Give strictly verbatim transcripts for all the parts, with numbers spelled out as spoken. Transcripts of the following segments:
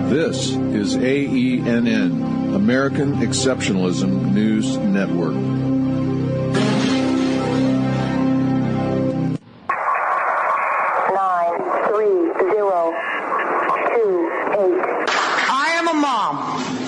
This is A E N N, American Exceptionalism News Network. Nine, three, zero, two, eight. I am a mom,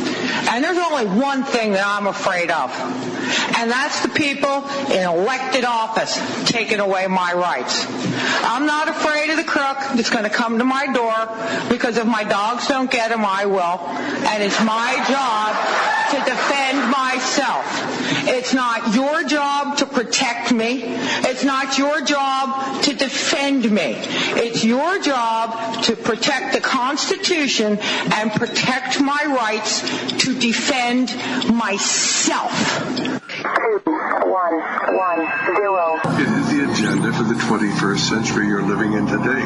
and there's only one thing that I'm afraid of, and that's the people in elected office taking away my rights. I'm not afraid of the crook that's going to come to my door, because if my dogs don't get him, I will. And it's my job to defend myself. It's not your job to protect me. It's not your job to defend me. It's your job to protect the Constitution and protect my rights to defend myself. Two, one, one, zero. It is the agenda for the twenty-first century you're living in today.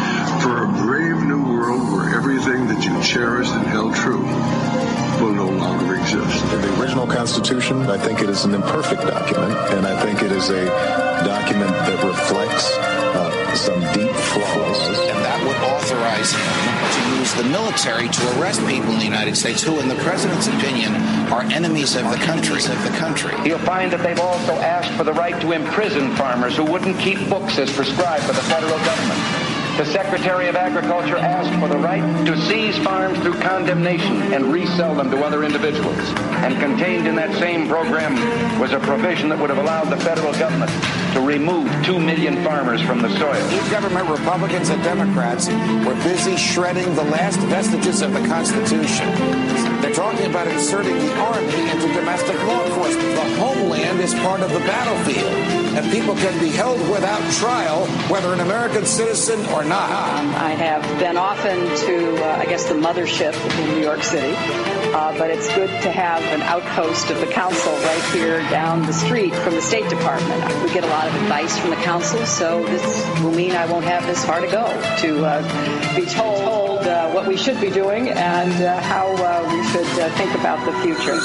For a brave new world where everything that you cherished and held true will no longer exist. In the original Constitution, I think it is an imperfect document, and I think it is a document that reflects uh, some deep flaws. And that would authorize him to use the military to arrest people in the United States who, in the president's opinion, are enemies of the country. Of the country. You'll find that they've also asked for the right to imprison farmers who wouldn't keep books as prescribed by the federal government. The Secretary of Agriculture asked for the right to seize farms through condemnation and resell them to other individuals. And contained in that same program was a provision that would have allowed the federal government to remove two million farmers from the soil. These government Republicans and Democrats were busy shredding the last vestiges of the Constitution. They're talking about inserting the Army into domestic law enforcement. The homeland is part of the battlefield, and people can be held without trial, whether an American citizen or not. I have been often to, uh, I guess, the mothership in New York City, uh, but it's good to have an outpost of the council right here down the street from the State Department. We get a lot of advice from the council, so this will mean I won't have this far to go to uh, be told uh, what we should be doing and uh, how uh, we should uh, think about the future.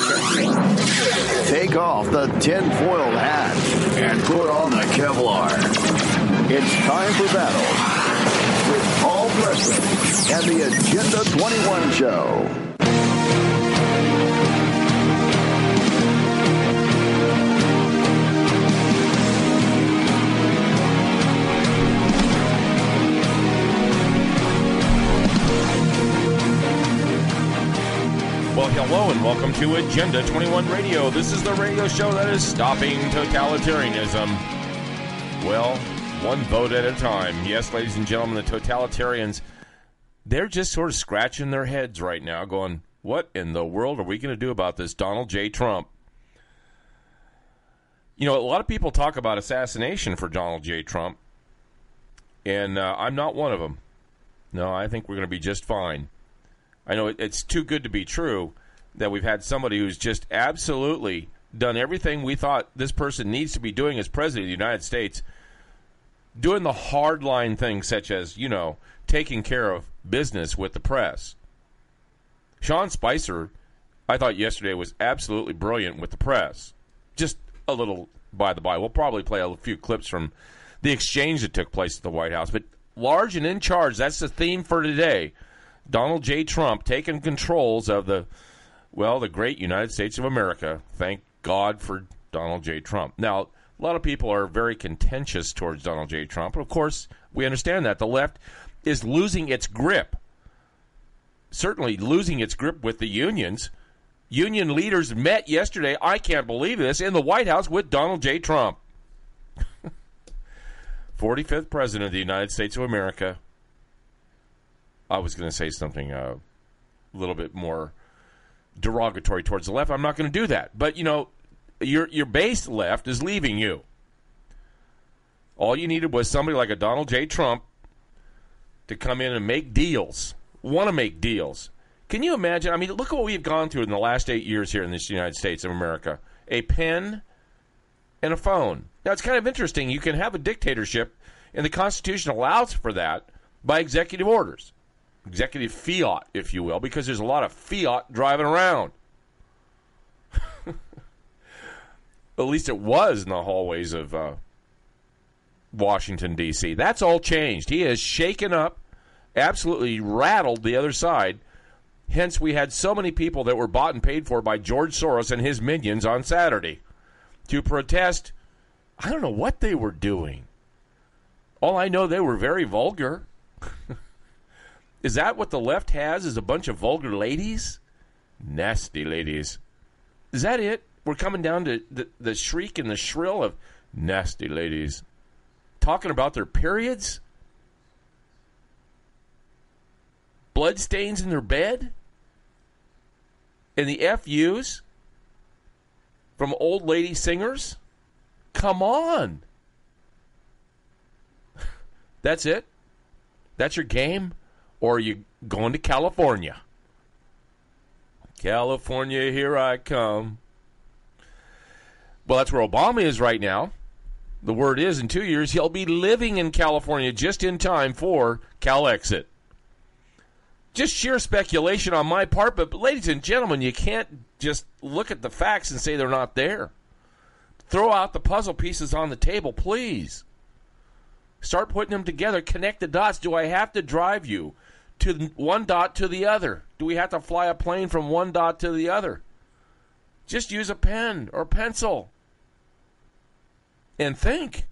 Take off the tinfoil hat and put on the Kevlar. It's time for battle with Paul Preston and the Agenda twenty-one Show. Well, hello and welcome to Agenda twenty-one Radio. This is the radio show that is stopping totalitarianism. Well, one vote at a time. Yes, ladies and gentlemen, the totalitarians, they're just sort of scratching their heads right now going, what in the world are we going to do about this Donald J. Trump? You know, a lot of people talk about assassination for Donald J. Trump, and uh, I'm not one of them. No, I think we're going to be just fine. I know it's too good to be true that we've had somebody who's just absolutely done everything we thought this person needs to be doing as president of the United States, doing the hardline things such as, you know, taking care of business with the press. Sean Spicer, I thought yesterday was absolutely brilliant with the press. Just a little by the by. We'll probably play a few clips from the exchange that took place at the White House. But large and in charge, that's the theme for today. Donald J. Trump taking controls of the, well, the great United States of America. Thank God for Donald J. Trump. Now, a lot of people are very contentious towards Donald J. Trump. Of course, we understand that. The left is losing its grip. Certainly losing its grip with the unions. Union leaders met yesterday, I can't believe this, in the White House with Donald J. Trump. forty-fifth President of the United States of America. I was going to say something uh, a little bit more derogatory towards the left. I'm not going to do that. But, you know, your your base left is leaving you. All you needed was somebody like a Donald J. Trump to come in and make deals, want to make deals. Can you imagine? I mean, look at what we've gone through in the last eight years here in this United States of America. A pen and a phone. Now, it's kind of interesting. You can have a dictatorship, and the Constitution allows for that by executive orders. Executive fiat, if you will, because there's a lot of fiat driving around. At least it was in the hallways of uh, Washington, D C That's all changed. He has shaken up, absolutely rattled the other side Hence, we had so many people that were bought and paid for by George Soros and his minions on Saturday to protest. I don't know what they were doing. All I know, they were very vulgar. Is that what the left has, is a bunch of vulgar ladies? Nasty ladies. Is that it? We're coming down to the, the shriek and the shrill of nasty ladies. Talking about their periods? Bloodstains in their bed? And the F Us from old lady singers? Come on. That's it? That's your game? Or are you going to California? California, here I come. Well, that's where Obama is right now. The word is, in two years, he'll be living in California just in time for CalExit. Just sheer speculation on my part, but ladies and gentlemen, you can't just look at the facts and say they're not there. Throw out the puzzle pieces on the table, please. Start putting them together. Connect the dots. Do I have to drive you to one dot to the other? Do we have to fly a plane from one dot to the other? Just use a pen or pencil and think.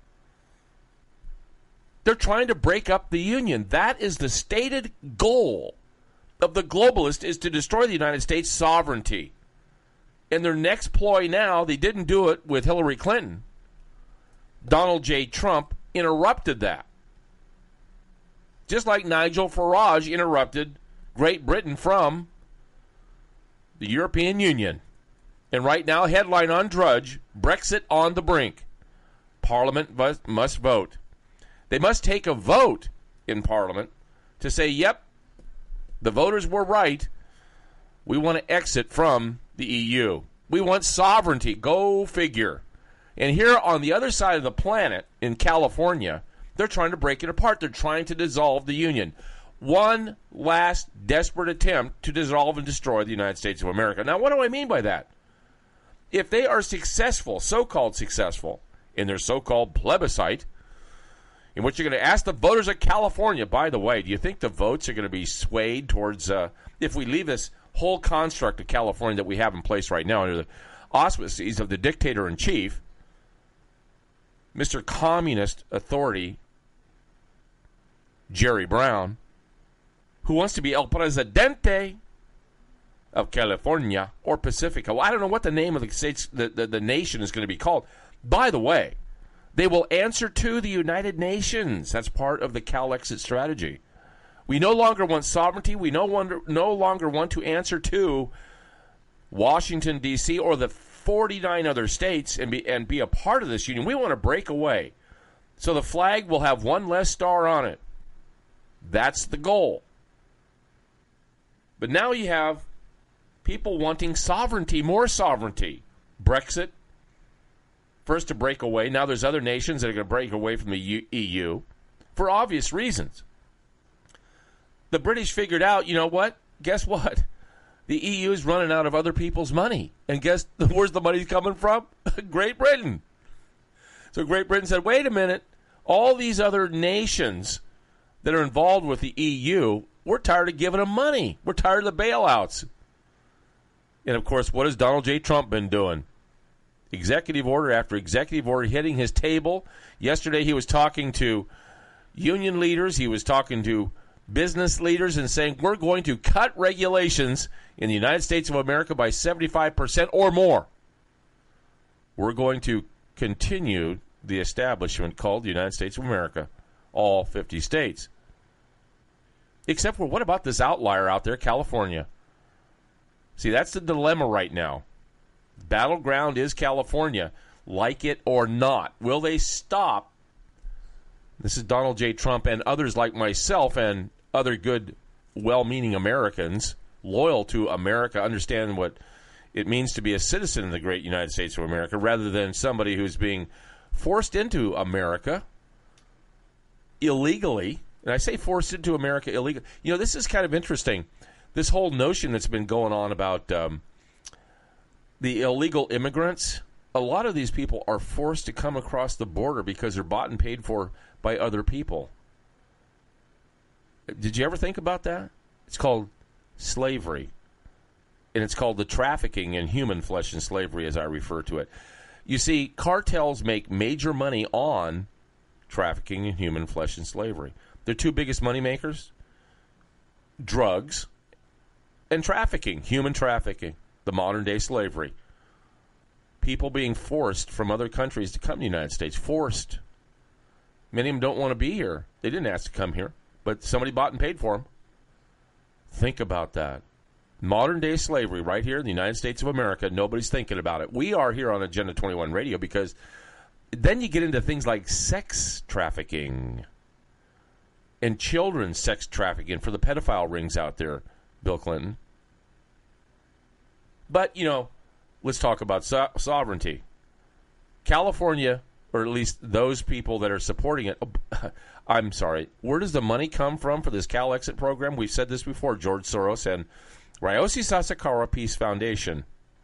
They're trying to break up the Union. That is the stated goal of the globalists, is to destroy the United States sovereignty. And their next ploy now, they didn't do it with Hillary Clinton. Donald J. Trump interrupted that. Just like Nigel Farage interrupted Great Britain from the European Union. And right now, headline on Drudge, Brexit on the brink. Parliament must, must vote. They must take a vote in Parliament to say, yep, the voters were right. We want to exit from the E U. We want sovereignty. Go figure. And here on the other side of the planet, in California, they're trying to break it apart. They're trying to dissolve the Union. One last desperate attempt to dissolve and destroy the United States of America. Now, what do I mean by that? If they are successful, so-called successful, in their so-called plebiscite, in which you're going to ask the voters of California, by the way, do you think the votes are going to be swayed towards, uh, if we leave this whole construct of California that we have in place right now under the auspices of the dictator-in-chief, Mister Communist Authority, Jerry Brown, who wants to be El Presidente of California or Pacifica. Well, I don't know what the name of the states, the, the, the nation is going to be called. By the way, they will answer to the United Nations. That's part of the CalExit strategy. We no longer want sovereignty. We no, wonder, no longer want to answer to Washington, D C, or the forty-nine other states and be, and be a part of this union. We want to break away. So the flag will have one less star on it. That's the goal. But now you have people wanting sovereignty, more sovereignty. Brexit, first to break away. Now there's other nations that are going to break away from the E U for obvious reasons. The British figured out, you know what? Guess what? The E U is running out of other people's money. And guess where's the money coming from? Great Britain. So Great Britain said, wait a minute. All these other nations that are involved with the E U, we're tired of giving them money. We're tired of the bailouts. And, of course, what has Donald J. Trump been doing? Executive order after executive order hitting his table. Yesterday he was talking to union leaders. He was talking to business leaders and saying, we're going to cut regulations in the United States of America by seventy-five percent or more. We're going to continue the establishment called the United States of America, all fifty states. Except for, what about this outlier out there, California? See, that's the dilemma right now. Battleground is California, like it or not. Will they stop? This is Donald J. Trump and others like myself and other good, well-meaning Americans, loyal to America, understand what it means to be a citizen in the great United States of America, rather than somebody who's being forced into America illegally. And I say forced into America illegally. You know, this is kind of interesting. This whole notion that's been going on about um, the illegal immigrants, a lot of these people are forced to come across the border because they're bought and paid for by other people. Did you ever think about that? It's called slavery. And it's called the trafficking in human flesh and slavery, as I refer to it. You see, cartels make major money on trafficking in human flesh and slavery. Their two biggest money makers, drugs and trafficking, human trafficking, the modern-day slavery. People being forced from other countries to come to the United States, forced. Many of them don't want to be here. They didn't ask to come here, but somebody bought and paid for them. Think about that. Modern-day slavery right here in the United States of America, nobody's thinking about it. We are here on Agenda twenty-one Radio because then you get into things like sex trafficking and children's sex trafficking for the pedophile rings out there, Bill Clinton. But, you know, let's talk about so- sovereignty. California, or at least those people that are supporting it, I'm sorry, where does the money come from for this Cal Exit program? We've said this before, George Soros and Ryoshi Sasakawa Peace Foundation.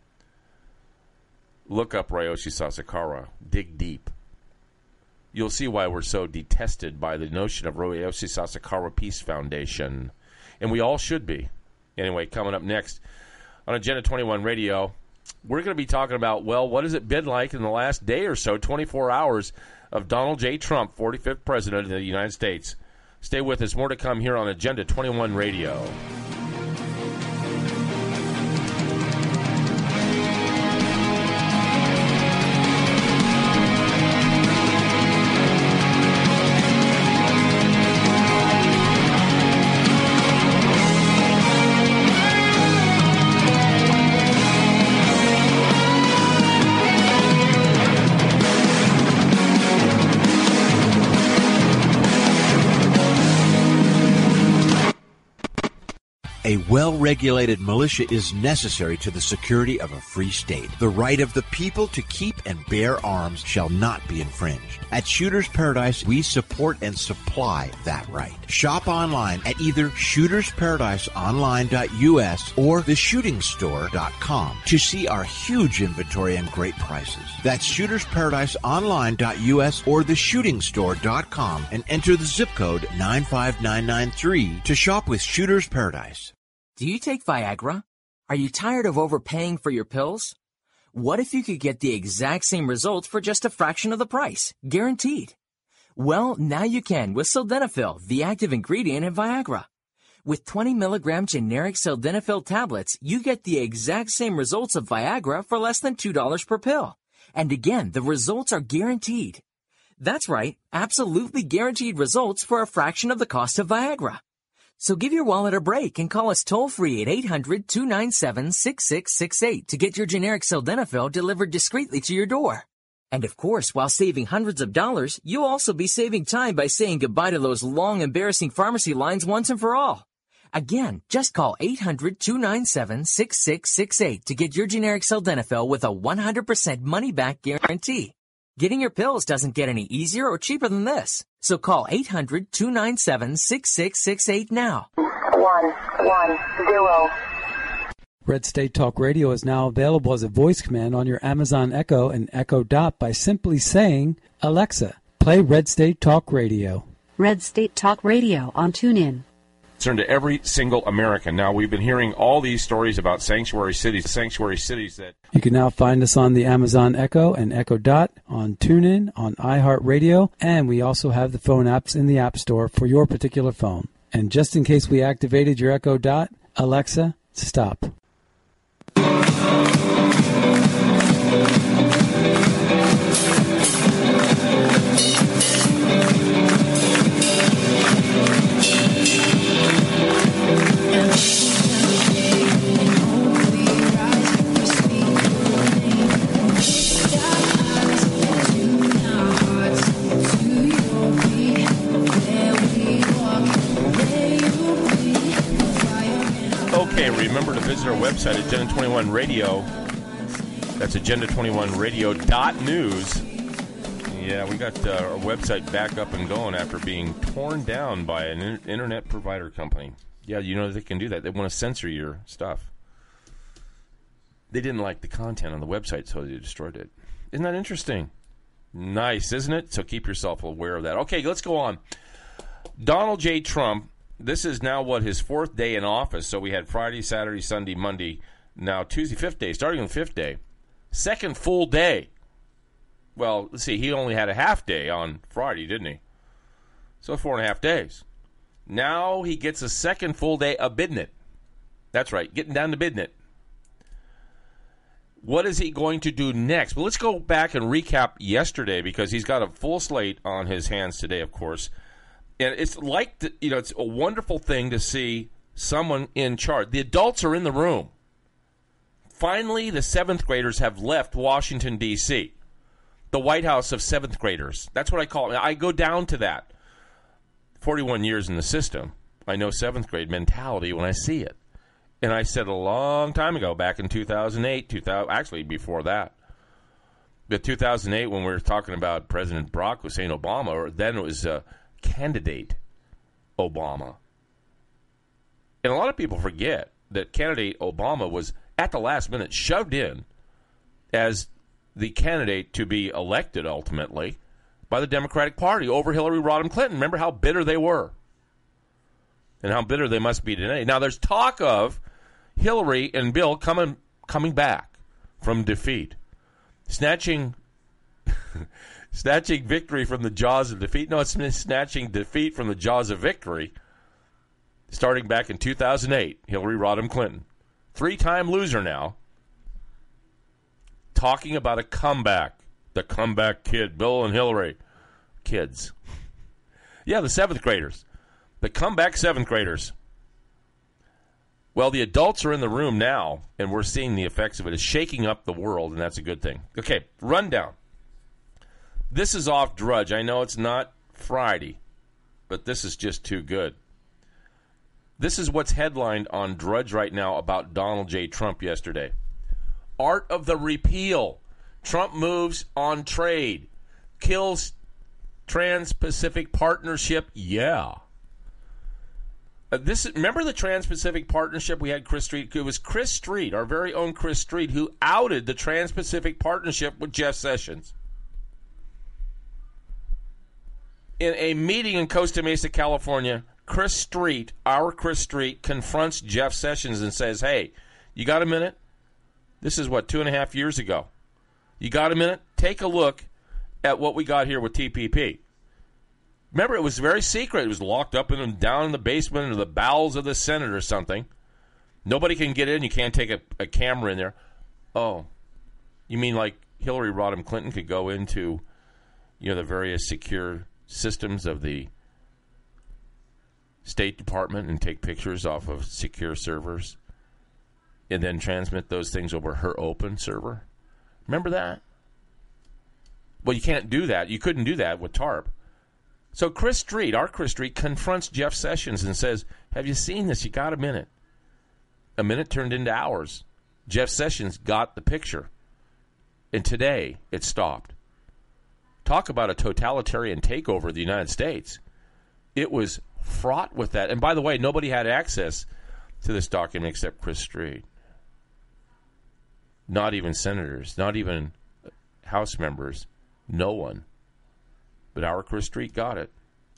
Look up Ryoshi Sasakawa. Dig deep. You'll see why we're so detested by the notion of Ryoshi Sasakawa Peace Foundation. And we all should be. Anyway, coming up next on Agenda twenty-one Radio, we're going to be talking about, well, what has it been like in the last day or so, twenty-four hours, of Donald J. Trump, forty-fifth President of the United States. Stay with us. More to come here on Agenda twenty-one Radio. A well-regulated militia is necessary to the security of a free state. The right of the people to keep and bear arms shall not be infringed. At Shooters Paradise, we support and supply that right. Shop online at either shooters paradise online dot u s or the shooting store dot com to see our huge inventory and great prices. That's shooters paradise online dot u s or the shooting store dot com and enter the zip code nine five nine nine three to shop with Shooters Paradise. Do you take Viagra? Are you tired of overpaying for your pills? What if you could get the exact same results for just a fraction of the price? Guaranteed. Well, now you can with Sildenafil, the active ingredient in Viagra. With twenty milligram generic Sildenafil tablets, you get the exact same results of Viagra for less than two dollars per pill. And again, the results are guaranteed. That's right, absolutely guaranteed results for a fraction of the cost of Viagra. So give your wallet a break and call us toll-free at eight hundred, two nine seven, six six six eight to get your generic Sildenafil delivered discreetly to your door. And of course, while saving hundreds of dollars, you'll also be saving time by saying goodbye to those long, embarrassing pharmacy lines once and for all. Again, just call eight hundred, two nine seven, six six six eight to get your generic Sildenafil with a one hundred percent money-back guarantee. Getting your pills doesn't get any easier or cheaper than this. So call eight hundred, two nine seven, six six six eight now. One, one, zero. Red State Talk Radio is now available as a voice command on your Amazon Echo and Echo Dot by simply saying, Alexa, play Red State Talk Radio. Red State Talk Radio on TuneIn. Concern to every single American. Now, we've been hearing all these stories about sanctuary cities, sanctuary cities that... You can now find us on the Amazon Echo and Echo Dot, on TuneIn, on iHeartRadio, and we also have the phone apps in the App Store for your particular phone. And just in case we activated your Echo Dot, Alexa, stop. Okay, remember to visit our website, Agenda twenty-one Radio. That's agenda twenty-one radio dot news. Yeah, we got uh, our website back up and going after being torn down by an in- internet provider company. Yeah, you know they can do that. They want to censor your stuff. They didn't like the content on the website, so they destroyed it. Isn't that interesting? Nice, isn't it? So keep yourself aware of that. Okay, let's go on. Donald J. Trump, this is now, what, his fourth day in office. So we had Friday, Saturday, Sunday, Monday, now Tuesday, fifth day, starting on the fifth day. Second full day. Well, let's see, he only had a half day on Friday, didn't he? So four and a half days. Now he gets a second full day of bidding it. That's right, getting down to bidding it. What is he going to do next? Well, let's go back and recap yesterday, because he's got a full slate on his hands today, of course. And it's like, the, you know, it's a wonderful thing to see someone in charge. The adults are in the room. Finally, the seventh graders have left Washington, D C The White House of seventh graders. That's what I call it. I go down to that. forty-one years in the system. I know seventh grade mentality when I see it. And I said a long time ago, back in two thousand eight, two thousand, actually before that, but two thousand eight, when we were talking about President Barack Hussein Obama, or then it was uh, candidate Obama. And a lot of people forget that candidate Obama was, at the last minute, shoved in as the candidate to be elected ultimately by the Democratic Party over Hillary Rodham Clinton. Remember how bitter they were and how bitter they must be today. Now, there's talk of Hillary and Bill coming coming back from defeat, snatching snatching victory from the jaws of defeat. No, it's snatching defeat from the jaws of victory, starting back in two thousand eight, Hillary Rodham Clinton. Three-time loser now, talking about a comeback. The comeback kid, Bill and Hillary. Kids. Yeah, the seventh graders. The comeback seventh graders. Well, the adults are in the room now, and we're seeing the effects of it. It's shaking up the world, and that's a good thing. Okay, rundown. This is off Drudge. I know it's not Friday, but this is just too good. This is what's headlined on Drudge right now about Donald J. Trump yesterday. Art of the repeal. Trump moves on trade. Kills Trans-Pacific Partnership. Yeah. Uh, this remember the Trans-Pacific Partnership? We had Chris Street. It was Chris Street, our very own Chris Street, who outed the Trans-Pacific Partnership with Jeff Sessions. In a meeting in Costa Mesa, California, Chris Street, our Chris Street, confronts Jeff Sessions and says, hey, you got a minute? This is, what, two and a half years ago. You got a minute? Take a look at what we got here with T P P. Remember, it was very secret. It was locked up in down in the basement or the bowels of the Senate or something. Nobody can get in. You can't take a, a camera in there. Oh, you mean like Hillary Rodham Clinton could go into, you know, the various secure systems of the State Department and take pictures off of secure servers and then transmit those things over her open server? Remember that? Well, you can't do that. You couldn't do that with TARP. So Chris Street, our Chris Street, confronts Jeff Sessions and says, have you seen this? You got a minute. A minute turned into hours. Jeff Sessions got the picture. And today, it stopped. Talk about a totalitarian takeover of the United States. It was fraught with that. And by the way, nobody had access to this document except Chris Street. Not even senators, not even House members, no one. But our Chris Street got it.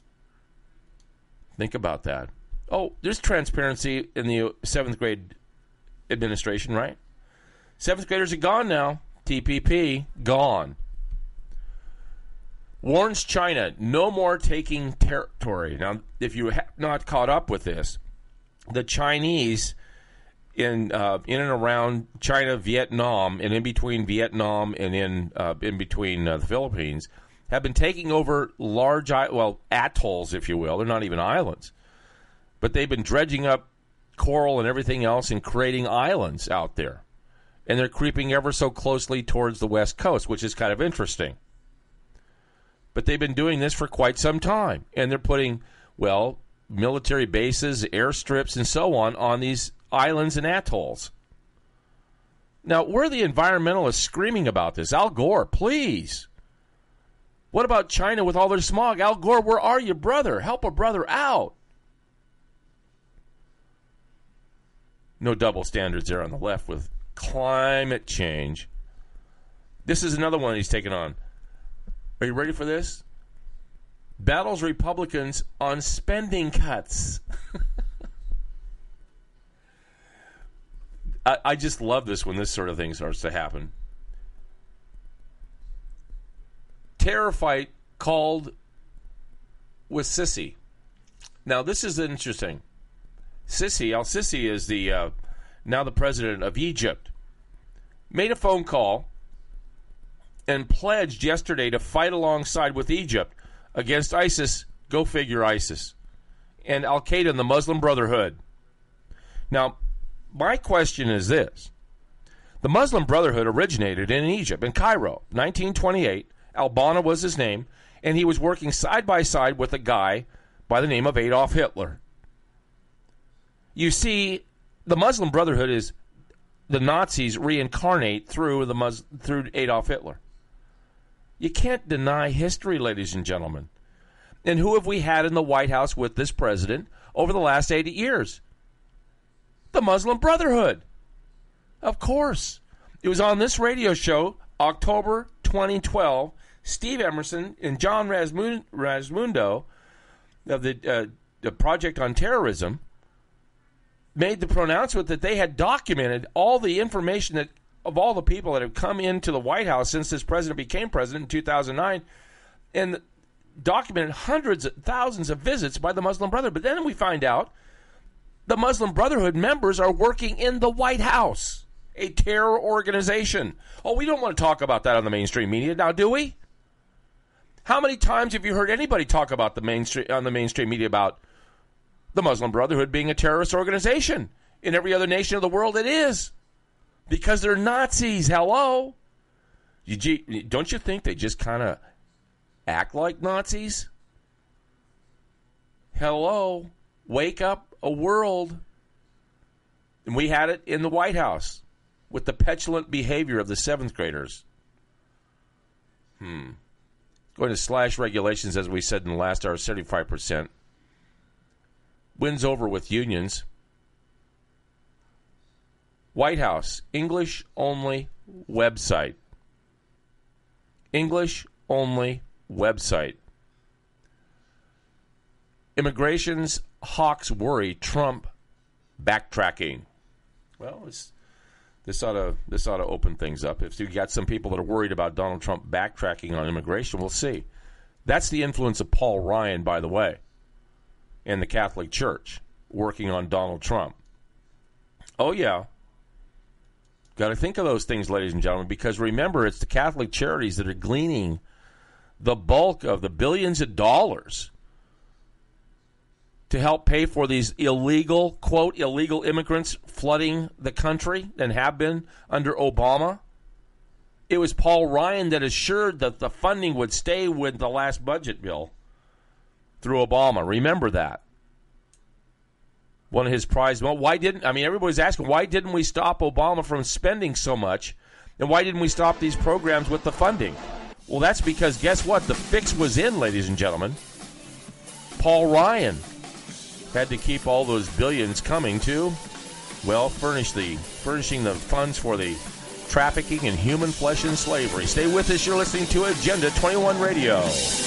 Think about that. Oh, there's transparency in the seventh grade administration, right? Seventh graders are gone now. T P P, gone. Warns China, no more taking territory. Now, if you have not caught up with this, the Chinese in uh, in and around China, Vietnam, and in between Vietnam and in uh, in between uh, the Philippines, have been taking over large, well, atolls, if you will. They're not even islands. But they've been dredging up coral and everything else and creating islands out there. And they're creeping ever so closely towards the West Coast, which is kind of interesting. But they've been doing this for quite some time. And they're putting, well, military bases, airstrips, and so on on these islands and atolls. Now, where are the environmentalists screaming about this? Al Gore, please. What about China with all their smog? Al Gore, where are you, brother? Help a brother out. No double standards there on the left with climate change. This is another one he's taken on. Are you ready for this? battles Republicans on spending cuts. I, I just love this when this sort of thing starts to happen. Terror fight called with Sisi. Now, this is interesting. Sisi, al-Sisi is the uh, now the president of Egypt, made a phone call and pledged yesterday to fight alongside with Egypt against ISIS, go figure ISIS, and Al-Qaeda and the Muslim Brotherhood. Now, my question is this. The Muslim Brotherhood originated in Egypt, in Cairo, nineteen twenty-eight. Al-Banna was his name, and he was working side by side with a guy by the name of Adolf Hitler. You see, the Muslim Brotherhood is the Nazis reincarnate through the Mus- through Adolf Hitler. You can't deny history, ladies and gentlemen. And who have we had in the White House with this president over the last eighty years? The Muslim Brotherhood. Of course. It was on this radio show, October twenty twelve. Steve Emerson and John Rasmund- Rasmundo of the, uh, the Project on Terrorism made the pronouncement that they had documented all the information that of all the people that have come into the White House since this president became president in two thousand nine, and documented hundreds of thousands of visits by the Muslim Brotherhood. But then we find out the Muslim Brotherhood members are working in the White House, a terror organization. Oh, we don't want to talk about that on the mainstream media now, do we? How many times have you heard anybody talk about the mainstream on the mainstream media about the Muslim Brotherhood being a terrorist organization? In every other nation of the world, it is. Because they're Nazis. Hello. You, don't you think they just kind of act like Nazis? Hello. Wake up a world. And we had it in the White House with the petulant behavior of the seventh graders. Hmm. Going to slash regulations, as we said in the last hour, seventy-five percent. Wins over with unions. White House, English-only website. English-only website. Immigration's hawks worry Trump backtracking. Well, it's, this ought to this ought to open things up. If you got some people that are worried about Donald Trump backtracking on immigration, we'll see. That's the influence of Paul Ryan, by the way, and the Catholic Church working on Donald Trump. Oh, yeah. Got to think of those things, ladies and gentlemen, because remember, it's the Catholic charities that are gleaning the bulk of the billions of dollars to help pay for these illegal, quote, illegal immigrants flooding the country and have been under Obama. It was Paul Ryan that assured that the funding would stay with the last budget bill through Obama. Remember that. One of his prize. Well, why didn't, I mean, everybody's asking, why didn't we stop Obama from spending so much? And why didn't we stop these programs with the funding? Well, that's because, guess what? The fix was in, ladies and gentlemen. Paul Ryan had to keep all those billions coming to, well, furnish the furnishing the funds for the trafficking in human flesh and slavery. Stay with us. You're listening to Agenda twenty-one Radio.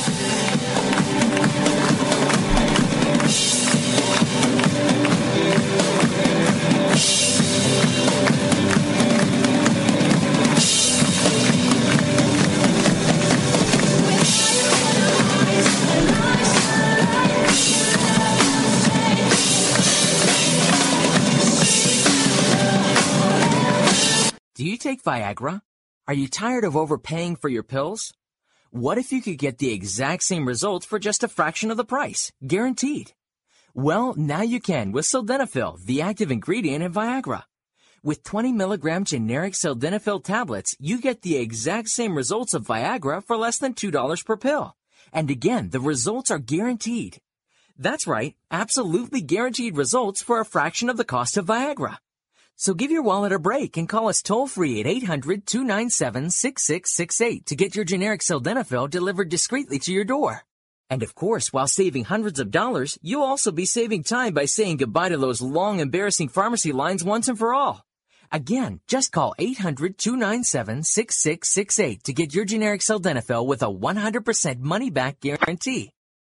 Do you take Viagra? Are you tired of overpaying for your pills? What if you could get the exact same results for just a fraction of the price? Guaranteed. Well, now you can with Sildenafil, the active ingredient in Viagra. With twenty milligram generic Sildenafil tablets, you get the exact same results of Viagra for less than two dollars per pill. And again, the results are guaranteed. That's right, absolutely guaranteed results for a fraction of the cost of Viagra. So give your wallet a break and call us toll-free at eight hundred, two nine seven, six six six eight to get your generic Sildenafil delivered discreetly to your door. And of course, while saving hundreds of dollars, you'll also be saving time by saying goodbye to those long, embarrassing pharmacy lines once and for all. Again, just call eight hundred, two nine seven, six six six eight to get your generic Sildenafil with a one hundred percent money-back guarantee.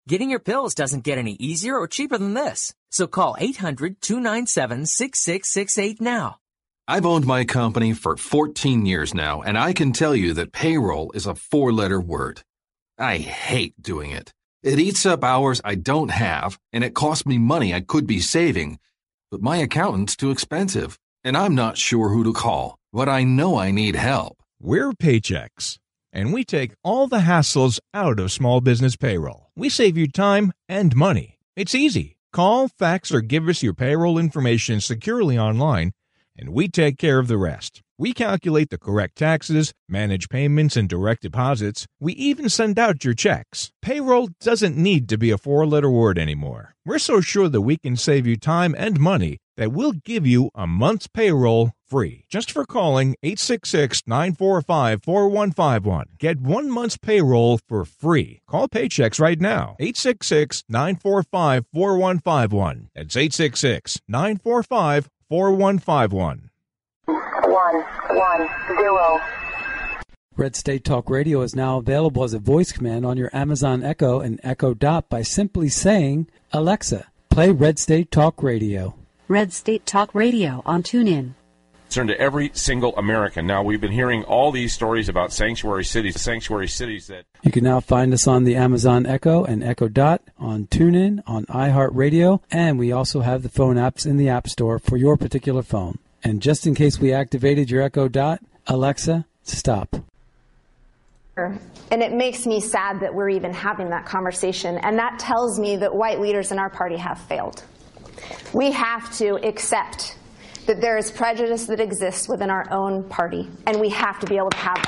Getting your pills doesn't get any easier or cheaper than this. So call eight hundred, two nine seven, six six six eight now. I've owned my company for fourteen years now, and I can tell you that payroll is a four-letter word. I hate doing it. It eats up hours I don't have, and it costs me money I could be saving. But my accountant's too expensive, and I'm not sure who to call. But I know I need help. We're Paychex, and we take all the hassles out of small business payroll. We save you time and money. It's easy. Call, fax, or give us your payroll information securely online, and we take care of the rest. We calculate the correct taxes, manage payments and direct deposits. We even send out your checks. Payroll doesn't need to be a four-letter word anymore. We're so sure that we can save you time and money that we'll give you a month's payroll free just for calling eight six six, nine four five, four one five one. Get one month's payroll for free. Call Paychex right now. eight six six, nine four five, four one five one. That's eight six six, nine four five, four one five one. One, one, zero. Red State Talk Radio is now available as a voice command on your Amazon Echo and Echo Dot by simply saying, Alexa, play Red State Talk Radio. Red State Talk Radio on TuneIn. Concern to every single American. Now, we've been hearing all these stories about sanctuary cities, sanctuary cities that... You can now find us on the Amazon Echo and Echo Dot, on TuneIn, on iHeartRadio, and we also have the phone apps in the App Store for your particular phone. And just in case we activated your Echo Dot, Alexa, stop. And it makes me sad that we're even having that conversation, and that tells me that white leaders in our party have failed. We have to accept that there is prejudice that exists within our own party, and we have to be able to have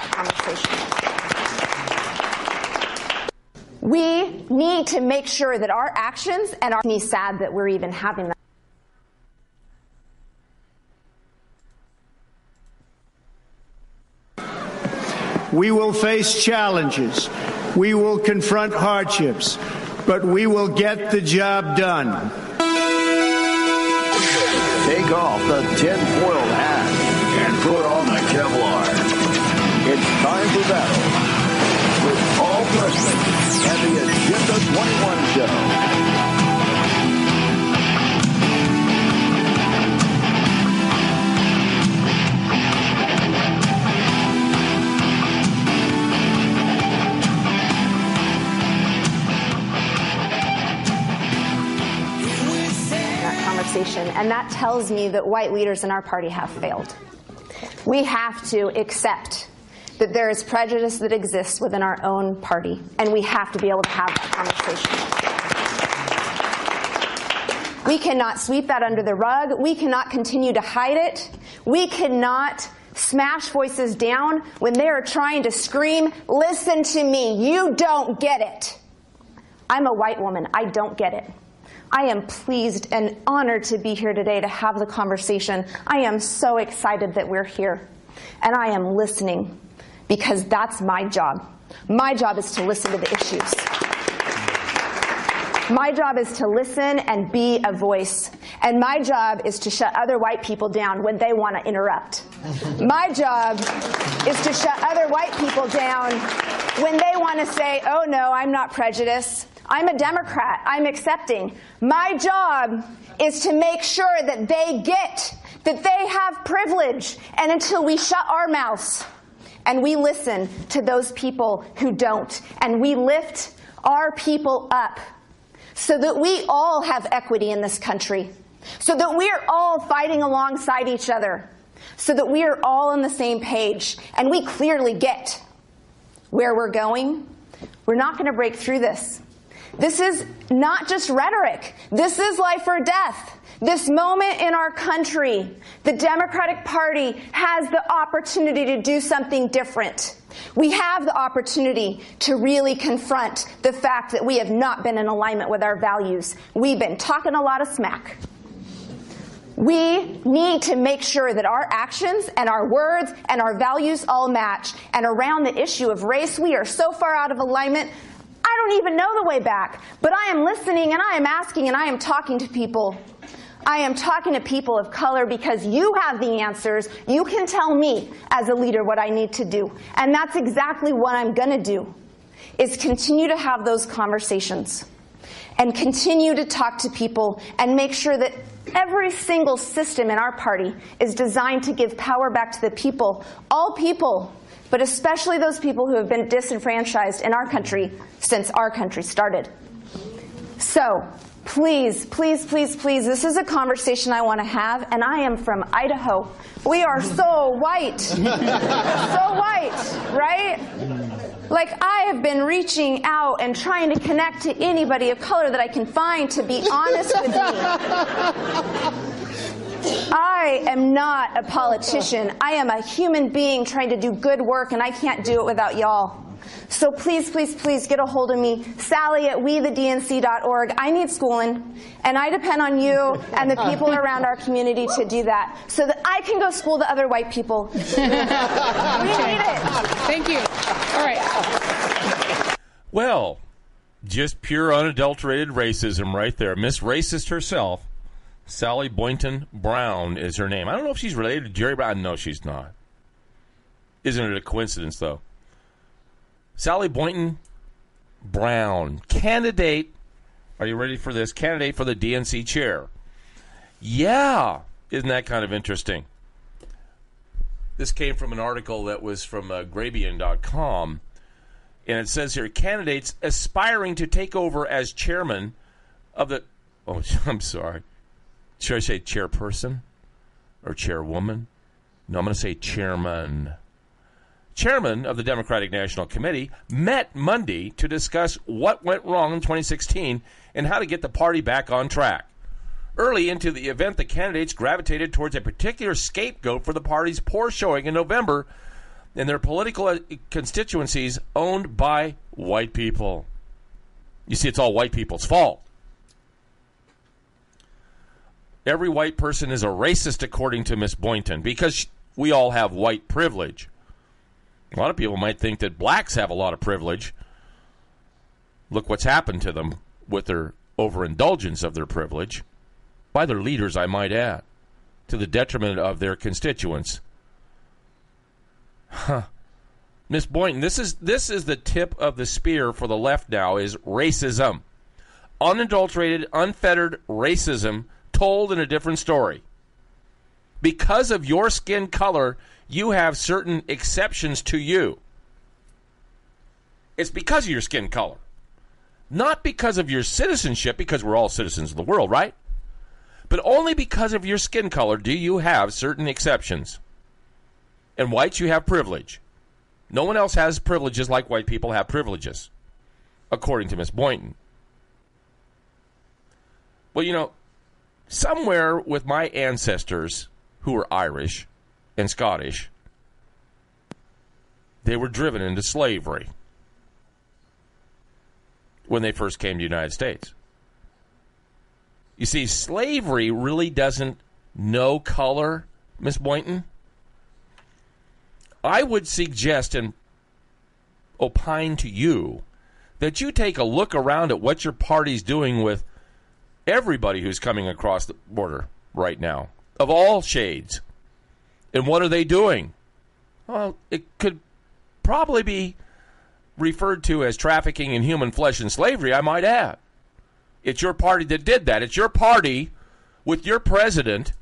that conversation. We need to make sure that our actions and our... It makes me sad that we're even having that. We will face challenges. We will confront hardships, but we will get the job done. Take off the tinfoil hat and put on the Kevlar. It's time for battle with Paul Preston and the Agenda twenty-one Show. And that tells me that white leaders in our party have failed. We have to accept that there is prejudice that exists within our own party, and we have to be able to have that conversation. We cannot sweep that under the rug. We cannot continue to hide it. We cannot smash voices down when they are trying to scream, listen to me, you don't get it. I'm a white woman. I don't get it. I am pleased and honored to be here today to have the conversation. I am so excited that we're here. And I am listening because that's my job. My job is to listen to the issues. My job is to listen and be a voice. And my job is to shut other white people down when they want to interrupt. My job is to shut other white people down when they want to say, oh no, I'm not prejudiced. I'm a Democrat. I'm accepting. My job is to make sure that they get that they have privilege. And until we shut our mouths and we listen to those people who don't, and we lift our people up so that we all have equity in this country, so that we are all fighting alongside each other, so that we are all on the same page, and we clearly get where we're going, we're not going to break through this. This is not just rhetoric. This is life or death. This moment in our country, the Democratic Party has the opportunity to do something different. We have the opportunity to really confront the fact that we have not been in alignment with our values. We've been talking a lot of smack. We need to make sure that our actions and our words and our values all match. And around the issue of race, we are so far out of alignment, I don't even know the way back. But I am listening and I am asking and I am talking to people. I am talking to people of color because you have the answers. You can tell me as a leader what I need to do. And that's exactly what I'm going to do, is continue to have those conversations. and continue to talk to people and make sure that every single system in our party is designed to give power back to the people, all people, but especially those people who have been disenfranchised in our country since our country started. So, please, please, please, please, this is a conversation I want to have, and I am from Idaho. We are so white. So white, right? Like, I have been reaching out and trying to connect to anybody of color that I can find to be honest with me. I am not a politician. I am a human being trying to do good work, and I can't do it without y'all. So please, please, please get a hold of me. Sally at we the D N C dot org. I need schooling, and I depend on you and the people around our community to do that so that I can go school the other white people. We need it. Thank you. All right. Well, just pure unadulterated racism right there. Miss Racist herself, Sally Boynton Brown is her name. I don't know if she's related to Jerry Brown. No, she's not. Isn't it a coincidence, though? Sally Boynton Brown, candidate, are you ready for this? Candidate for the D N C chair. Yeah, isn't that kind of interesting? This came from an article that was from uh, Grabien dot com, and it says here, candidates aspiring to take over as chairman of the, oh, I'm sorry. Should I say chairperson or chairwoman? No, I'm going to say chairman. Chairman of the Democratic National Committee met Monday to discuss what went wrong in twenty sixteen and how to get the party back on track. Early into the event, the candidates gravitated towards a particular scapegoat for the party's poor showing in November in their political constituencies owned by white people. You see, it's all white people's fault. Every white person is a racist, according to Miss Boynton, because we all have white privilege. A lot of people might think that blacks have a lot of privilege. Look what's happened to them with their overindulgence of their privilege, by their leaders, I might add, to the detriment of their constituents. Huh. Miss Boynton, this is this is the tip of the spear for the left now, is racism. Unadulterated, unfettered racism told in a different story. Because of your skin color, you have certain exceptions to you. It's because of your skin color. Not because of your citizenship, because we're all citizens of the world, right? But only because of your skin color do you have certain exceptions. And whites, you have privilege. No one else has privileges like white people have privileges, according to Miss Boynton. Well, you know, somewhere with my ancestors who were Irish and Scottish, they were driven into slavery when they first came to the United States. You see, slavery really doesn't know color, Miss Boynton. I would suggest and opine to you that you take a look around at what your party's doing with everybody who's coming across the border right now, of all shades. And what are they doing? Well, it could probably be referred to as trafficking in human flesh and slavery, I might add. It's your party that did that. It's your party with your president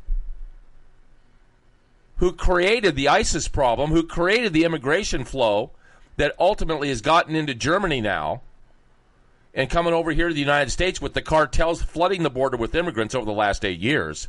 who created the ISIS problem, who created the immigration flow that ultimately has gotten into Germany now and coming over here to the United States with the cartels flooding the border with immigrants over the last eight years.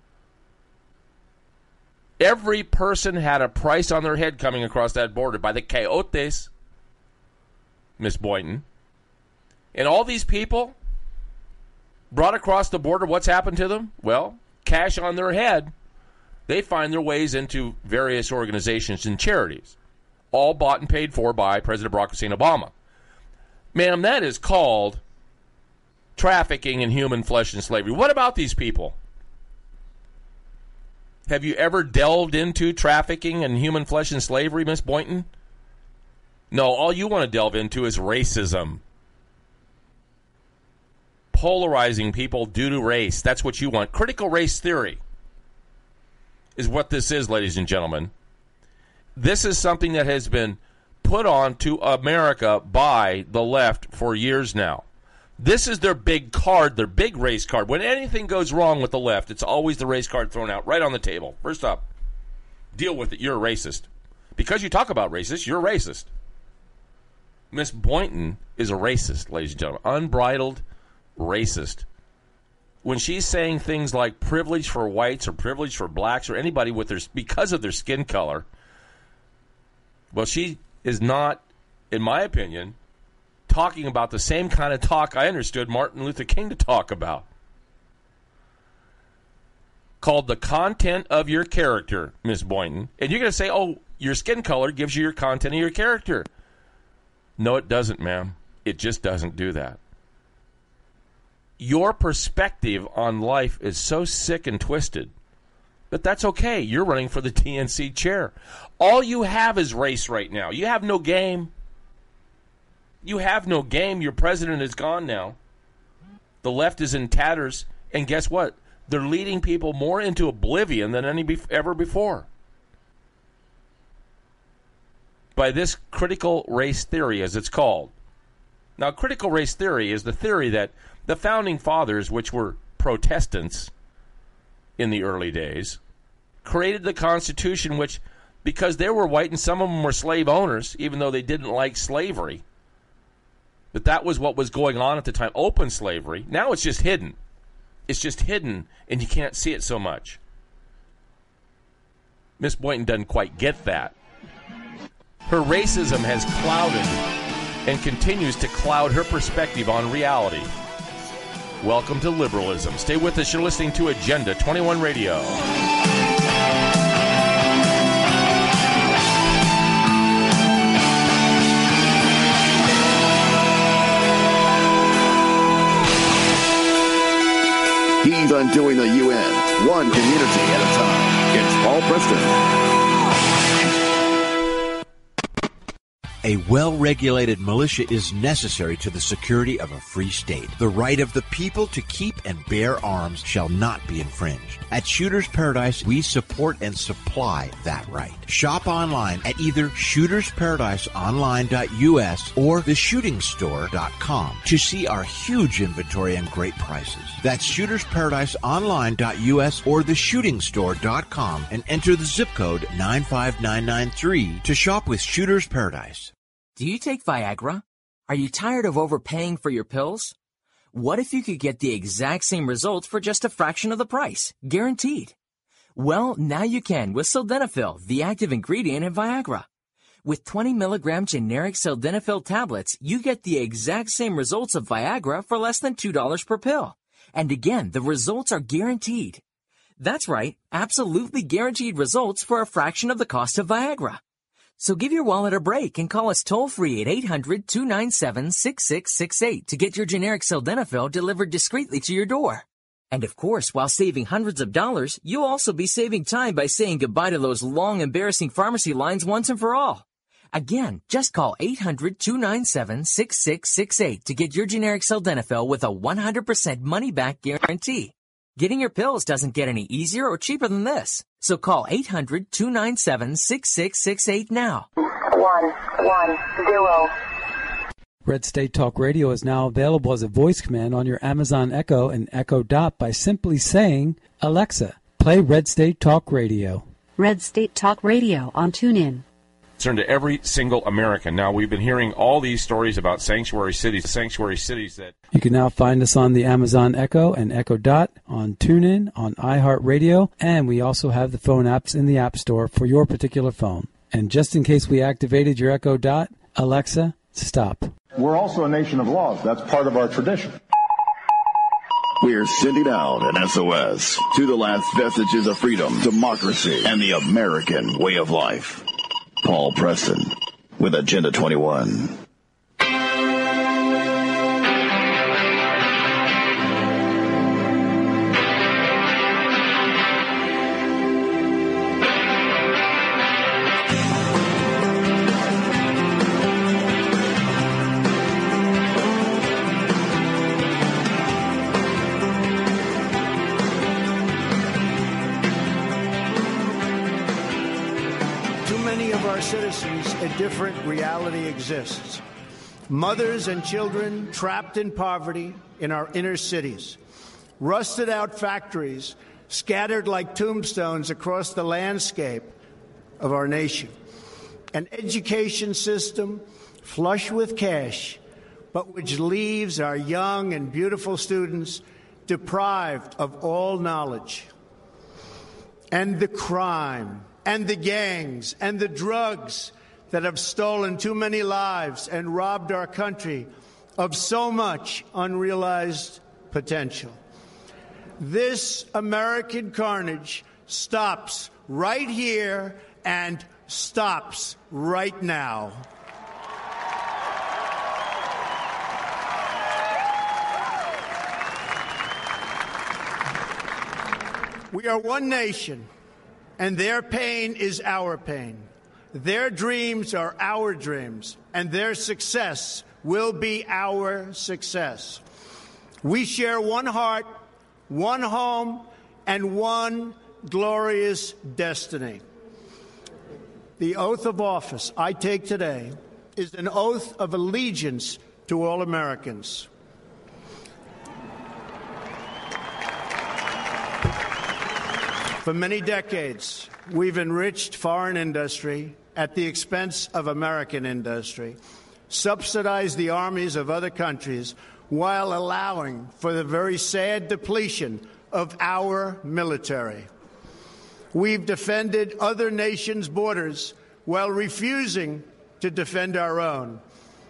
Every person had a price on their head coming across that border by the coyotes, Miss Boynton. And all these people brought across the border, what's happened to them? Well, cash on their head. They find their ways into various organizations and charities, all bought and paid for by President Barack Hussein Obama. Ma'am, that is called trafficking in human flesh and slavery. What about these people? Have you ever delved into trafficking in human flesh and slavery, Miss Boynton? No, all you want to delve into is racism. Polarizing people due to race. That's what you want. Critical race theory is what this is, ladies and gentlemen. This is something that has been put on to America by the left for years now. This is their big card, their big race card. When anything goes wrong with the left, it's always the race card thrown out right on the table. First up, deal with it. You're a racist. Because you talk about racist, you're a racist. Miss Boynton is a racist, ladies and gentlemen. Unbridled racist. When she's saying things like privilege for whites or privilege for blacks or anybody with their because of their skin color, well, she is not, in my opinion, talking about the same kind of talk I understood Martin Luther King to talk about. Called the content of your character, Miss Boynton. And you're going to say, oh, your skin color gives you your content of your character. No, it doesn't, ma'am. It just doesn't do that. Your perspective on life is so sick and twisted, but that's okay. You're running for the T N C chair. All you have is race right now. You have no game. You have no game. Your president is gone now. The left is in tatters. And guess what? They're leading people more into oblivion than any be- ever before. By this critical race theory, as it's called. Now, critical race theory is the theory that the founding fathers, which were Protestants in the early days, created the Constitution, which, because they were white and some of them were slave owners, even though they didn't like slavery, but that was what was going on at the time, open slavery. Now it's just hidden. It's just hidden, and you can't see it so much. Miss Boynton doesn't quite get that. Her racism has clouded and continues to cloud her perspective on reality. Welcome to liberalism. Stay with us. You're listening to Agenda twenty-one Radio. He's undoing the U N, one community at a time. It's Paul Preston. A well-regulated militia is necessary to the security of a free state. The right of the people to keep and bear arms shall not be infringed. At Shooters Paradise, we support and supply that right. Shop online at either shooters paradise online dot U S or the shooting store dot com to see our huge inventory and great prices. That's shooters paradise online dot U S or the shooting store dot com and enter the zip code nine five nine nine three to shop with Shooters Paradise. Do you take Viagra? Are you tired of overpaying for your pills? What if you could get the exact same results for just a fraction of the price? Guaranteed. Well, now you can with Sildenafil, the active ingredient in Viagra. With twenty milligram generic Sildenafil tablets, you get the exact same results of Viagra for less than two dollars per pill. And again, the results are guaranteed. That's right, absolutely guaranteed results for a fraction of the cost of Viagra. So give your wallet a break and call us toll-free at eight hundred, two nine seven, six six six eight to get your generic Sildenafil delivered discreetly to your door. And of course, while saving hundreds of dollars, you'll also be saving time by saying goodbye to those long, embarrassing pharmacy lines once and for all. Again, just call eight hundred, two nine seven, six six six eight to get your generic Sildenafil with a one hundred percent money-back guarantee. Getting your pills doesn't get any easier or cheaper than this. So call eight hundred, two nine seven, six six six eight now. One, one, zero. Red State Talk Radio is now available as a voice command on your Amazon Echo and Echo Dot by simply saying, Alexa, play Red State Talk Radio. Red State Talk Radio on TuneIn. Concern to every single American. Now, we've been hearing all these stories about sanctuary cities, sanctuary cities that... You can now find us on the Amazon Echo and Echo Dot, on TuneIn, on iHeartRadio, and we also have the phone apps in the App Store for your particular phone. And just in case we activated your Echo Dot, Alexa, stop. We're also a nation of laws. That's part of our tradition. We're sending out an S O S to the last vestiges of freedom, democracy, and the American way of life. Paul Preston with Agenda twenty-one. Citizens, a different reality exists. mothers and children trapped in poverty in our inner cities, rusted-out factories scattered like tombstones across the landscape of our nation, an education system flush with cash, but which leaves our young and beautiful students deprived of all knowledge. And the crime, and the gangs, and the drugs that have stolen too many lives and robbed our country of so much unrealized potential. This American carnage stops right here and stops right now. We are one nation, and their pain is our pain. Their dreams are our dreams, and their success will be our success. We share one heart, one home, and one glorious destiny. The oath of office I take today is an oath of allegiance to all Americans. For many decades, we've enriched foreign industry at the expense of American industry, subsidized the armies of other countries while allowing for the very sad depletion of our military. We've defended other nations' borders while refusing to defend our own.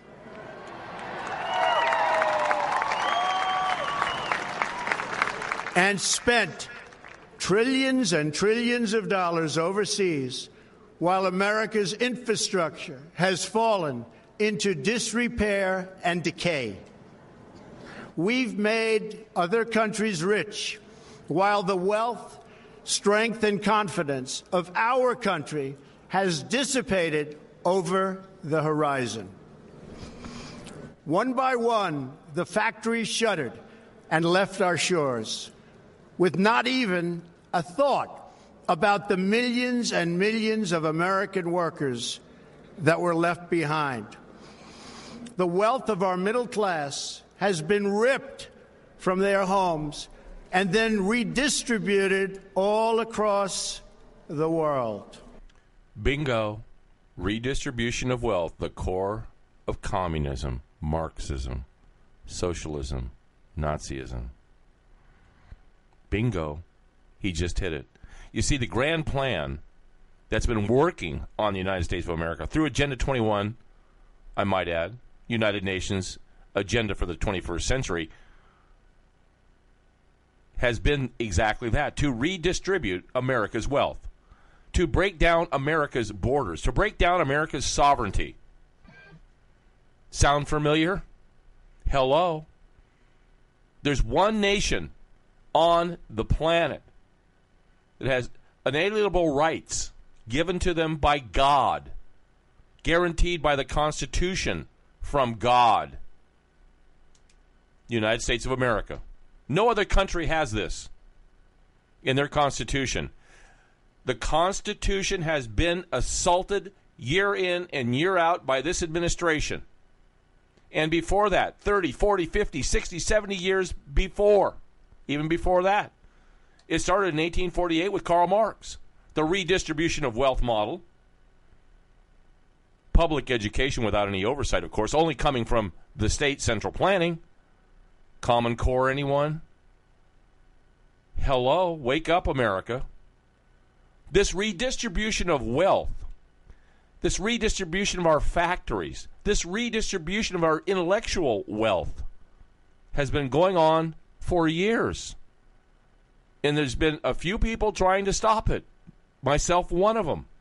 And spent trillions and trillions of dollars overseas while America's infrastructure has fallen into disrepair and decay. We've made other countries rich while the wealth, strength, and confidence of our country has dissipated over the horizon. One by one, the factories shuttered and left our shores, with not even a thought about the millions and millions of American workers that were left behind. The wealth of our middle class has been ripped from their homes and then redistributed all across the world. Bingo. Redistribution of wealth, the core of communism, Marxism, socialism, Nazism. Bingo. He just hit it. You see, the grand plan that's been working on the United States of America through Agenda twenty-one, I might add, United Nations agenda for the twenty-first century, has been exactly that, to redistribute America's wealth, to break down America's borders, to break down America's sovereignty. Sound familiar? Hello? There's one nation on the planet that has inalienable rights given to them by God, guaranteed by the Constitution from God. United States of America. No other country has this in their Constitution. The Constitution has been assaulted year in and year out by this administration. And before that, thirty, forty, fifty, sixty, seventy years before, even before that. It started in eighteen forty-eight with Karl Marx, the redistribution of wealth model. Public education without any oversight, of course, only coming from the state central planning. Common Core, anyone? Hello, wake up, America. This redistribution of wealth, this redistribution of our factories, this redistribution of our intellectual wealth has been going on for years. And there's been a few people trying to stop it, myself one of them.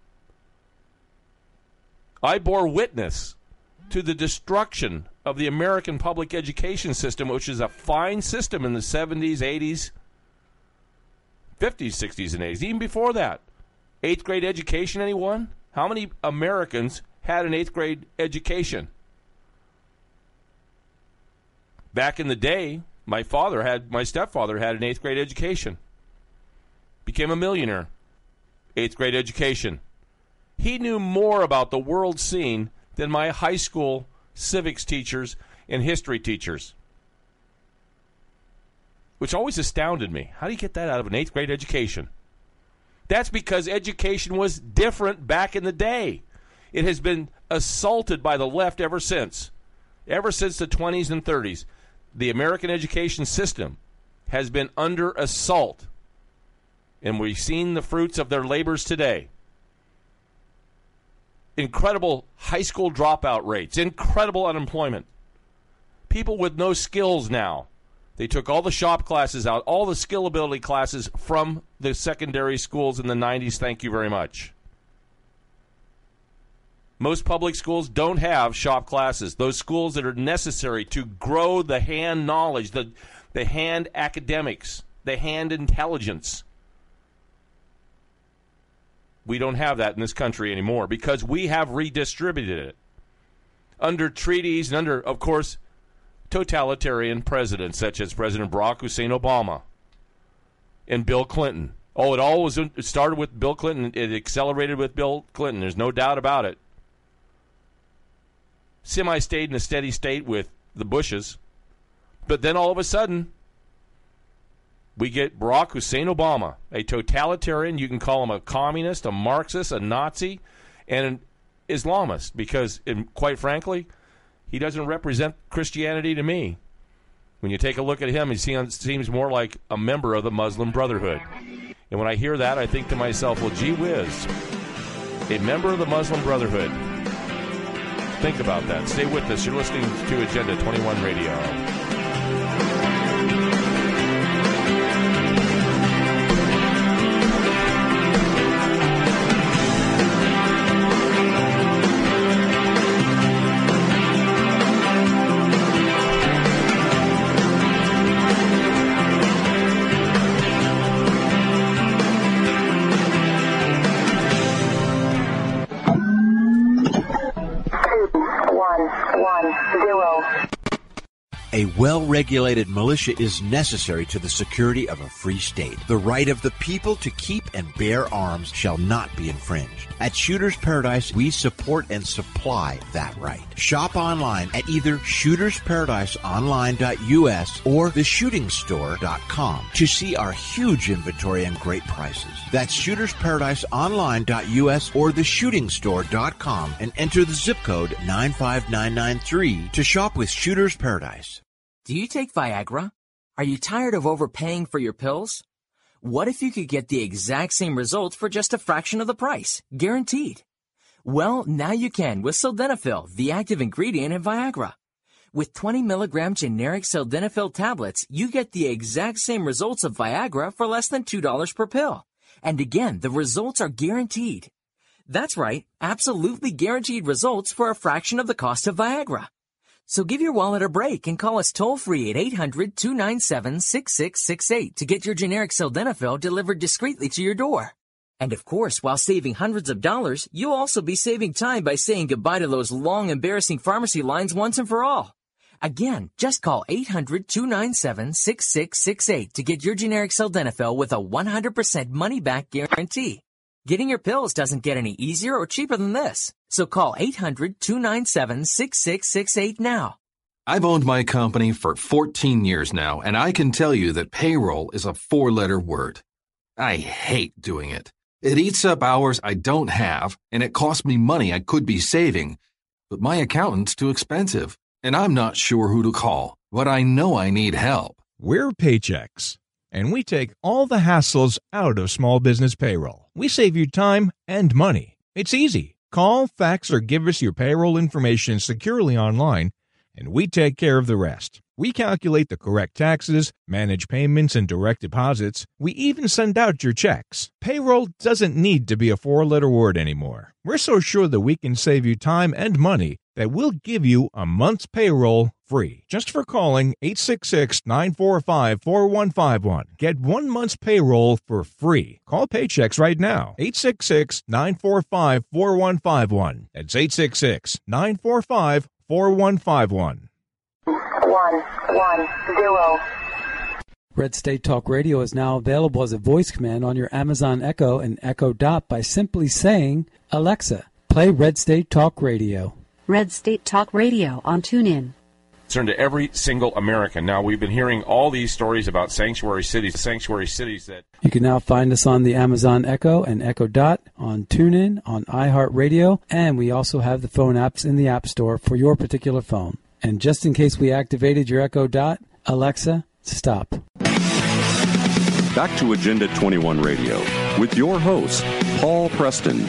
I bore witness to the destruction of the American public education system, which is a fine system in the seventies, eighties, fifties, sixties, and eighties, even before that. Eighth grade education, anyone? How many Americans had an eighth grade education? Back in the day, my father had, my stepfather had an eighth grade education. Became a millionaire. Eighth grade education. He knew more about the world scene than my high school civics teachers, and history teachers. Which always astounded me. How do you get that out of an eighth grade education? That's because education was different back in the day. It has been assaulted by the left ever since. Ever since the twenties and thirties, the American education system has been under assault. And we've seen the fruits of their labors today. Incredible high school dropout rates, incredible unemployment. People with no skills now. They took all the shop classes out, all the skill ability classes from the secondary schools in the nineties. Thank you very much. Most public schools don't have shop classes, those schools that are necessary to grow the hand knowledge, the, the hand academics, the hand intelligence. We don't have that in this country anymore because we have redistributed it under treaties and under, of course, totalitarian presidents such as President Barack Hussein Obama and Bill Clinton. Oh, it all was it started with Bill Clinton. It accelerated with Bill Clinton. There's no doubt about it. Semi-stayed in a steady state with the Bushes. But then all of a sudden, we get Barack Hussein Obama, a totalitarian. You can call him a communist, a Marxist, a Nazi, and an Islamist because, quite frankly, he doesn't represent Christianity to me. When you take a look at him, he seems more like a member of the Muslim Brotherhood. And when I hear that, I think to myself, well, gee whiz, a member of the Muslim Brotherhood. Think about that. Stay with us. You're listening to Agenda twenty-one Radio. A well-regulated militia is necessary to the security of a free state. The right of the people to keep and bear arms shall not be infringed. At Shooters Paradise, we support and supply that right. Shop online at either shooters paradise online dot U S or the shooting store dot com to see our huge inventory and great prices. That's shooters paradise online dot U S or the shooting store dot com and enter the zip code nine five nine nine three to shop with Shooters Paradise. Do you take Viagra? Are you tired of overpaying for your pills? What if you could get the exact same results for just a fraction of the price? Guaranteed. Well, now you can with Sildenafil, the active ingredient in Viagra. With twenty milligram generic Sildenafil tablets, you get the exact same results of Viagra for less than two dollars per pill. And again, the results are guaranteed. That's right, absolutely guaranteed results for a fraction of the cost of Viagra. So give your wallet a break and call us toll-free at eight hundred, two nine seven, six six six eight to get your generic Sildenafil delivered discreetly to your door. And of course, while saving hundreds of dollars, you'll also be saving time by saying goodbye to those long, embarrassing pharmacy lines once and for all. Again, just call eight hundred, two nine seven, six six six eight to get your generic Sildenafil with a one hundred percent money-back guarantee. Getting your pills doesn't get any easier or cheaper than this. So call eight hundred, two nine seven, six six six eight now. I've owned my company for fourteen years now, and I can tell you that payroll is a four-letter word. I hate doing it. It eats up hours I don't have, and it costs me money I could be saving. But my accountant's too expensive, and I'm not sure who to call. But I know I need help. We're Paychex, and we take all the hassles out of small business payroll. We save you time and money. It's easy. Call, fax, or give us your payroll information securely online, and we take care of the rest. We calculate the correct taxes, manage payments and direct deposits. We even send out your checks. Payroll doesn't need to be a four-letter word anymore. We're so sure that we can save you time and money that we'll give you a month's payroll free just for calling eight six six, nine four five, four one five one. Get one month's payroll for free. Call Paychex right now. eight six six, nine four five, four one five one. That's eight six six, nine four five, four one five one. One, one, zero. Red State Talk Radio is now available as a voice command on your Amazon Echo and Echo Dot by simply saying, Alexa, play Red State Talk Radio. Red State Talk Radio on TuneIn. Concern to every single American. Now, we've been hearing all these stories about sanctuary cities, sanctuary cities that... You can now find us on the Amazon Echo and Echo Dot, on TuneIn, on iHeartRadio, and we also have the phone apps in the App Store for your particular phone. And just in case we activated your Echo Dot, Alexa, stop. Back to Agenda twenty-one Radio with your host, Paul Preston.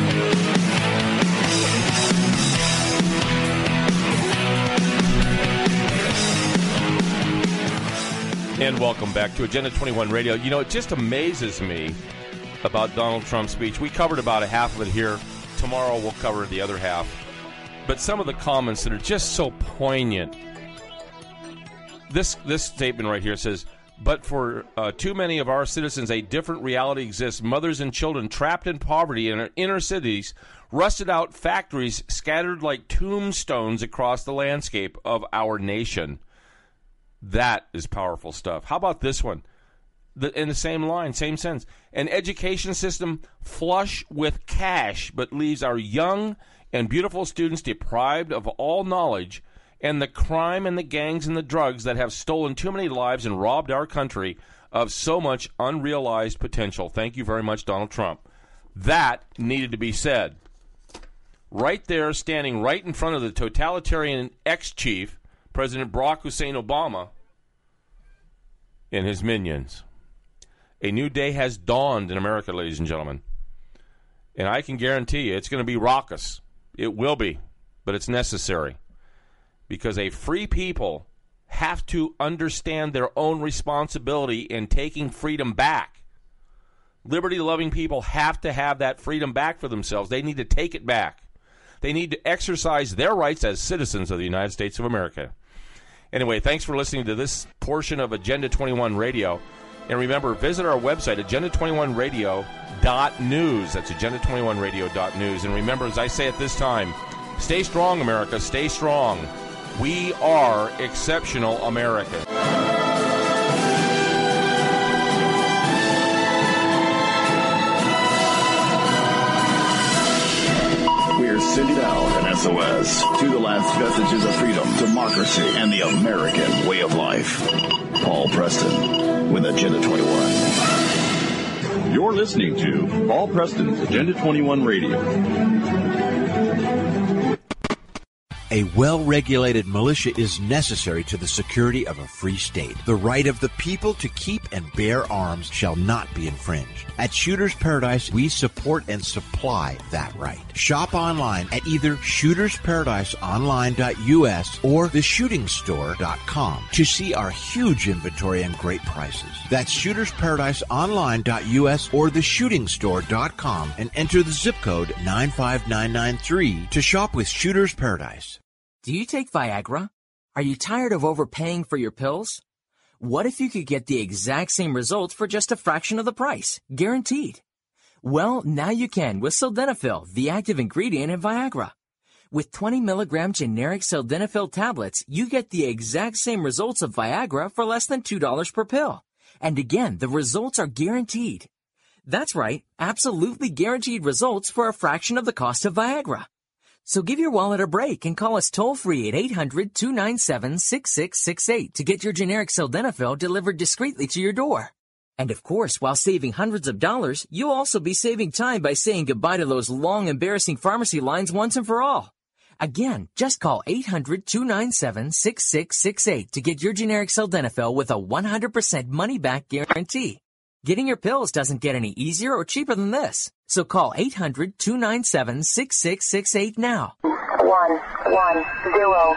And welcome back to Agenda twenty-one Radio. You know, it just amazes me about Donald Trump's speech. We covered about a half of it here. Tomorrow we'll cover the other half. But some of the comments that are just so poignant. This this statement right here says, but for uh, too many of our citizens, a different reality exists. Mothers and children trapped in poverty in our inner cities, rusted out factories scattered like tombstones across the landscape of our nation. That is powerful stuff. How about this one? The, in the same line, same sense. An education system flush with cash, but leaves our young and beautiful students deprived of all knowledge, and the crime and the gangs and the drugs that have stolen too many lives and robbed our country of so much unrealized potential. Thank you very much, Donald Trump. That needed to be said. Right there, standing right in front of the totalitarian ex-chief, President Barack Hussein Obama, and his minions. A new day has dawned in America, ladies and gentlemen. And I can guarantee you it's going to be raucous. It will be, but it's necessary. Because a free people have to understand their own responsibility in taking freedom back. Liberty-loving people have to have that freedom back for themselves. They need to take it back. They need to exercise their rights as citizens of the United States of America. Anyway, thanks for listening to this portion of Agenda twenty-one Radio. And remember, visit our website, agenda twenty-one radio dot news. That's agenda twenty-one radio dot news. And remember, as I say at this time, stay strong, America. Stay strong. We are exceptional America. We're sending out an S O S to the last vestiges of freedom, democracy, and the American way of life. Paul Preston with Agenda twenty-one. You're listening to Paul Preston's Agenda twenty-one Radio. A well-regulated militia is necessary to the security of a free state. The right of the people to keep and bear arms shall not be infringed. At Shooters Paradise, we support and supply that right. Shop online at either shooters paradise online dot U S or the shooting store dot com to see our huge inventory and great prices. That's shooters paradise online dot U S or the shooting store dot com and enter the zip code nine five nine nine three to shop with Shooters Paradise. Do you take Viagra? Are you tired of overpaying for your pills? What if you could get the exact same results for just a fraction of the price? Guaranteed. Well, now you can with Sildenafil, the active ingredient in Viagra. With twenty milligram generic Sildenafil tablets, you get the exact same results of Viagra for less than two dollars per pill. And again, the results are guaranteed. That's right, absolutely guaranteed results for a fraction of the cost of Viagra. So give your wallet a break and call us toll-free at eight hundred, two nine seven, six six six eight to get your generic Sildenafil delivered discreetly to your door. And of course, while saving hundreds of dollars, you'll also be saving time by saying goodbye to those long, embarrassing pharmacy lines once and for all. Again, just call eight hundred, two nine seven, six six six eight to get your generic Sildenafil with a one hundred percent money-back guarantee. Getting your pills doesn't get any easier or cheaper than this. So call eight hundred, two nine seven, six six six eight now. One, one, zero.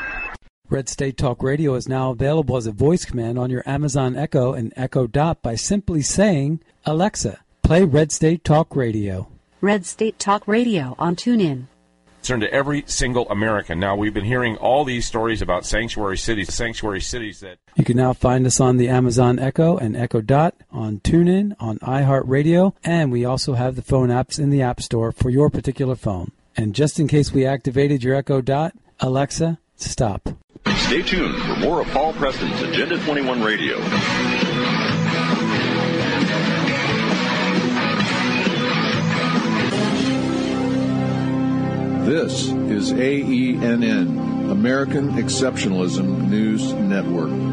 Red State Talk Radio is now available as a voice command on your Amazon Echo and Echo Dot by simply saying, Alexa, play Red State Talk Radio. Red State Talk Radio on TuneIn. Concern to every single American. Now, we've been hearing all these stories about sanctuary cities, sanctuary cities that... You can now find us on the Amazon Echo and Echo Dot, on TuneIn, on iHeartRadio, and we also have the phone apps in the App Store for your particular phone. And just in case we activated your Echo Dot, Alexa, stop. Stay tuned for more of Paul Preston's Agenda twenty-one Radio. This is A E N N, American Exceptionalism News Network.